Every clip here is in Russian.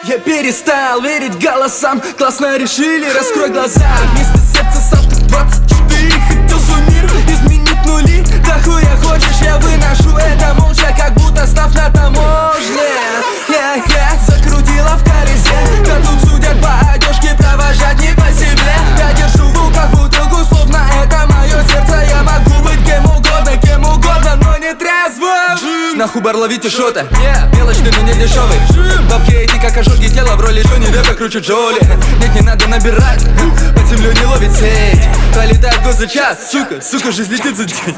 Я перестал верить голосам. Классно решили, раскрой глаза. Вместо сердца сам ты 24. Хотел свой мир изменить нули. Да хуя хочешь, я выношу это молча, как будто став на таможне. Закрутила в колесе. Да тут судят по одежке, провожать не по себе. Я держу в руках бутылку, словно это мое сердце. Я могу быть кем угодно, но не трезвым. Нахуй бар, ловите шоты. Мелочный, но не дешевый. Бабки эти как ожоги тела в роли Джонни Деппа, круче Джоли. Нет, не надо набирать, под землю не ловит сеть. Пролетает год за час, сука, жизнь летит за день.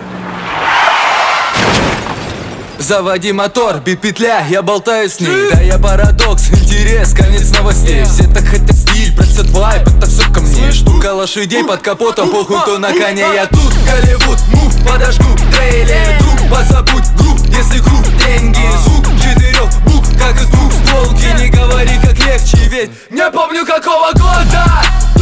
Заводи мотор, бит петля, я болтаю с ней. Да я парадокс, интерес, конец новостей. Все так хотят стиль, просят вайп, это все ко мне. Штука лошадей под капотом, похуй кто на коне. Я тут, Голливуд, мув, подожгу, трейлер. Друг, позабудь групп, если круг, деньги. Звук 4 букв, как из двух стволки. Не говори, как легче, ведь не помню какого года.